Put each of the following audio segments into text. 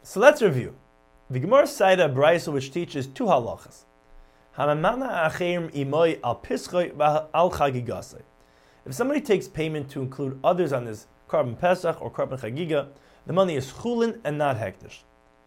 So let's review. The Gemara cited a brayso which teaches two halachas. If somebody takes payment to include others on his carbon pesach or carbon chagiga, the money is chulin and not hektish.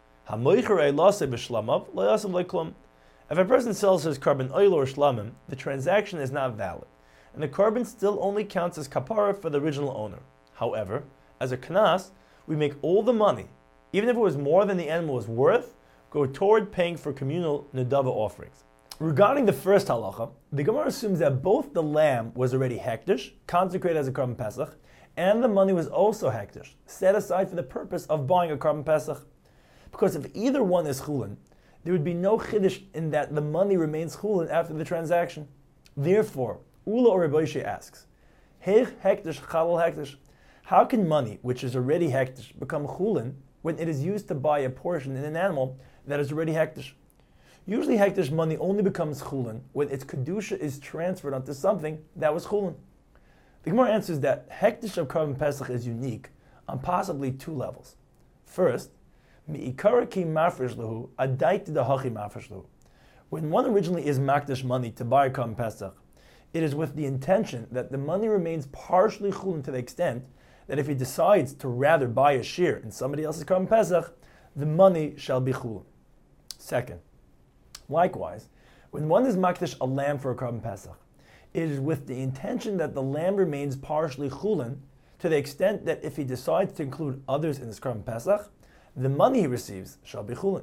If a person sells his carbon oil or shlamim, the transaction is not valid, and the carbon still only counts as kapara for the original owner. However, as a knas, we make all the money, even if it was more than the animal was worth, go toward paying for communal nedava offerings. Regarding the first halacha, the Gemara assumes that both the lamb was already hektish, consecrated as a carbon pesach, and the money was also hektish, set aside for the purpose of buying a carbon pesach. Because if either one is chulin, there would be no chiddush in that the money remains chulin after the transaction. Therefore, Ula or Rebbe Oshie asks, Heich hektish chalal hektish, how can money, which is already hektish, become chulin when it is used to buy a portion in an animal that is already hektish? Usually hektish money only becomes chulin when its kedusha is transferred onto something that was chulin. The Gemara answers that hektish of carbon pesach is unique on possibly two levels. First, mi'ikara ki mafresh lehu adaiti dahachi mafresh lehu. When one originally is makdish money to buy a carbon pesach, it is with the intention that the money remains partially chulin to the extent that if he decides to rather buy a shear in somebody else's carbon pesach, the money shall be chulin. Second, likewise, when one is makdish a lamb for a carbon pesach, it is with the intention that the lamb remains partially chulin to the extent that if he decides to include others in his carbon pesach, the money he receives shall be chulin.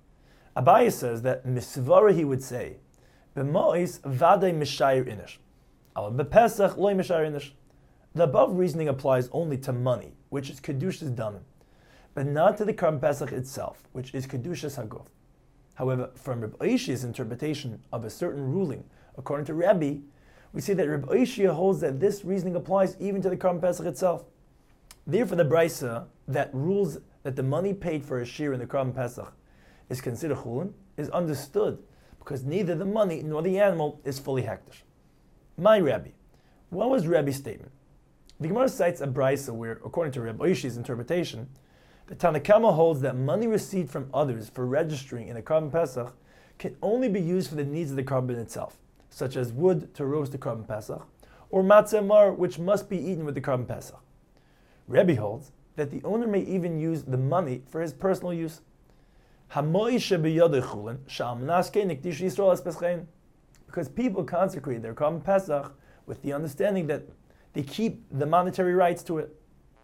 Abaye says that misvara he would say, b'mois vadei mishayir inish, al b'pesach loy mishayir inish. The above reasoning applies only to money, which is kedushas damim, but not to the carbon pesach itself, which is kedushas haguf. However, from Rebbe Oshie's interpretation of a certain ruling, according to Rebbe, we see that Rebbe Oshie holds that this reasoning applies even to the carbon pesach itself. Therefore, the brayso that rules that the money paid for a shear in the carbon pesach is considered chulin is understood because neither the money nor the animal is fully hektish. My Rebbe, what was Rebbe's statement? The Gemara cites a brayso where, according to Rebbe Oshie's interpretation, the Tanna Kama holds that money received from others for registering in a carbon pesach can only be used for the needs of the carbon itself, such as wood to roast the carbon pesach, or matzah mar, which must be eaten with the carbon pesach. Rebbe holds that the owner may even use the money for his personal use. Because people consecrate their carbon pesach with the understanding that they keep the monetary rights to it.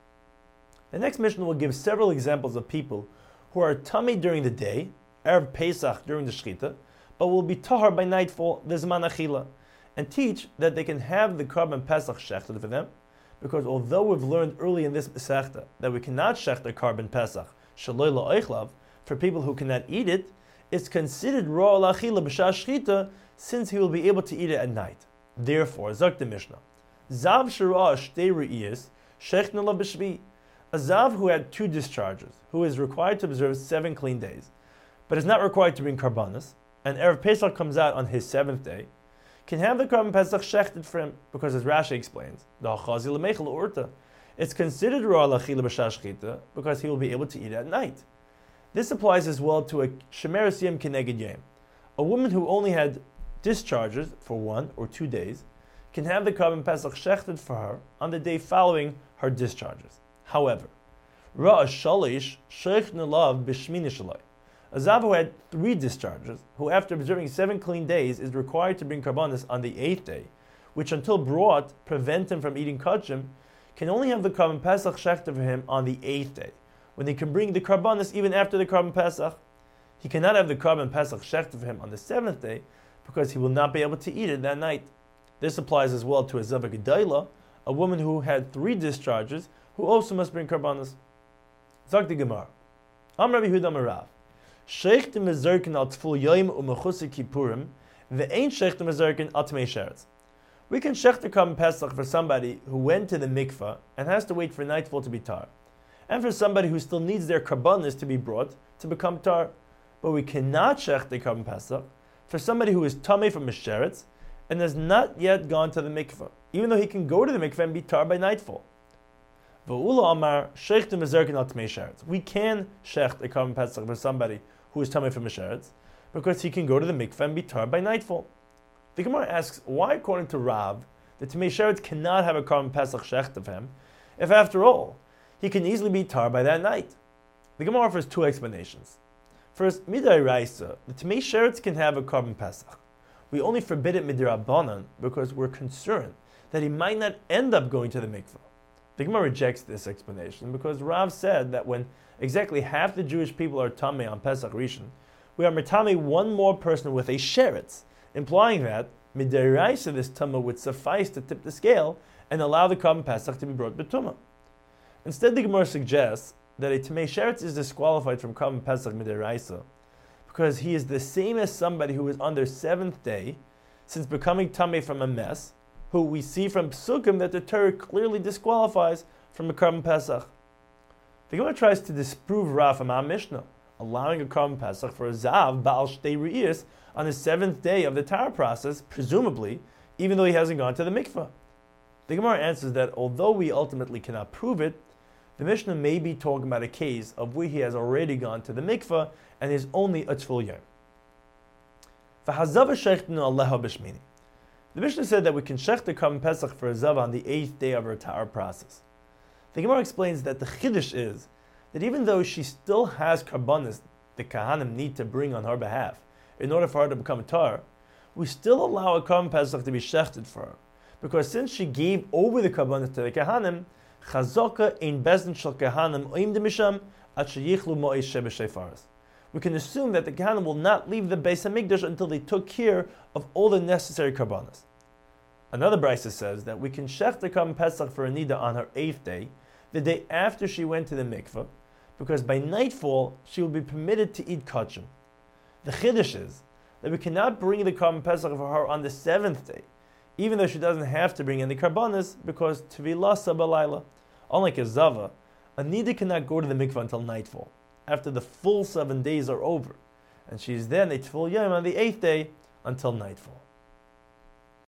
The next Mishnah will give several examples of people who are tummy during the day, Erev Pesach during the Shechita, but will be tahar by nightfall, the Zman Achila, and teach that they can have the carbon Pesach shechted for them, because although we've learned early in this Masechta that we cannot shecht a carbon Pesach, Shaloi La'oichlav, for people who cannot eat it, it's considered raw l'achila b'shah Shechita, since he will be able to eat it at night. Therefore, Zok the Mishnah, Zav Shirah Shtei Re'iyas, Shechna La B'Shvi, a Zav who had 2 discharges, who is required to observe 7 clean days, but is not required to bring karbanos, and Erev Pesach comes out on his 7th day, can have the carbon Pesach shechted for him, because as Rashi explains, the Hachazi L'Meichel Urta, it's considered Ra L'Achila B'Shah Shechita, because he will be able to eat at night. This applies as well to a Shemeres Yom Keneged Yom. A woman who only had discharges for 1 or 2 days can have the carbon Pesach shechted for her on the day following her discharges. However, Ra'ah Shalish Sheikh Nalav B'Shmini Shalai, a Zav who had 3 discharges, who after observing 7 clean days is required to bring karbanos on the 8th day, which until brought prevent him from eating kachim, can only have the carbon Pesach shechted for him on the 8th day, when he can bring the karbanos even after the carbon Pesach. He cannot have the carbon Pesach shechted for him on the 7th day, because he will not be able to eat it that night. This applies as well to a Zava Gedaila, a woman who had 3 discharges, who also must bring karbanos. Zok the Gemara. Am Rabbi Yehuda Marav. Sheichtim mezerkin al tful yoyim u'mechusik kippurim, ve'ein sheichtim mezerkin al tmei sheretz. We can shech the carbon Pesach for somebody who went to the mikvah and has to wait for nightfall to be tar, and for somebody who still needs their karbanos to be brought to become tar. But we cannot shech the carbon Pesach for somebody who is tamei from misheretz and has not yet gone to the mikvah, even though he can go to the mikvah and be tar by nightfall. V'ula amar sheichtim v'zerkin al tmei sheretz. We can shecht a carbon pesach for somebody who is tamei from a sheretz, because he can go to the mikveh and be tar by nightfall. The Gemara asks, why according to Rav, the Tamei Sheretz cannot have a carbon pesach shecht of him, if after all, he can easily be tar by that night? The Gemara offers two explanations. First, midai raisa, the Tamei Sheretz can have a carbon pesach. We only forbid it midirabbanan because we're concerned that he might not end up going to the mikveh. The Gemara rejects this explanation because Rav said that when exactly half the Jewish people are tamei on Pesach Rishon, we are metame one more person with a sheretz, implying that midiraisa this tumah would suffice to tip the scale and allow the carbon pesach to be brought betumah. Instead, the Gemara suggests that a tamei sheretz is disqualified from carbon pesach midiraisa because he is the same as somebody who is on their seventh day, since becoming tamei from a mess, who we see from psukim that the Torah clearly disqualifies from a carbon pesach. The Gemara tries to disprove Rav from our Mishnah, allowing a carbon pesach for a zav baal shtei re'iyos on the seventh day of the tar process, presumably, even though he hasn't gone to the mikveh. The Gemara answers that although we ultimately cannot prove it, the Mishnah may be talking about a case of where he has already gone to the mikveh and is only a tfil yom. The Mishnah said that we can shech the carbon pesach for a zav on the 8th day of her tar process. The Gemara explains that the chiddush is that even though she still has karbanis the kahanim need to bring on her behalf in order for her to become a tar, we still allow a carbon pesach to be shechted for her, because since she gave over the karbanis to the kahanim, chazaka ein bezdin shel kahanim oim demisham at sheyichlu mo'esh shebeshefaris. We can assume that the kahanim will not leave the Beis Hamikdash until they took care of all the necessary karbanis. Another brisa says that we can shech the carbon pesach for a nida on her 8th day, the day after she went to the mikveh, because by nightfall she will be permitted to eat kachim. The chiddush is that we cannot bring the carbon pesach for her on the 7th day, even though she doesn't have to bring in the karbanis, because tevilasa balayla. Unlike a zava, a nida cannot go to the mikveh until nightfall, after the full 7 days are over, and she is then a tfil yom on the 8th day until nightfall.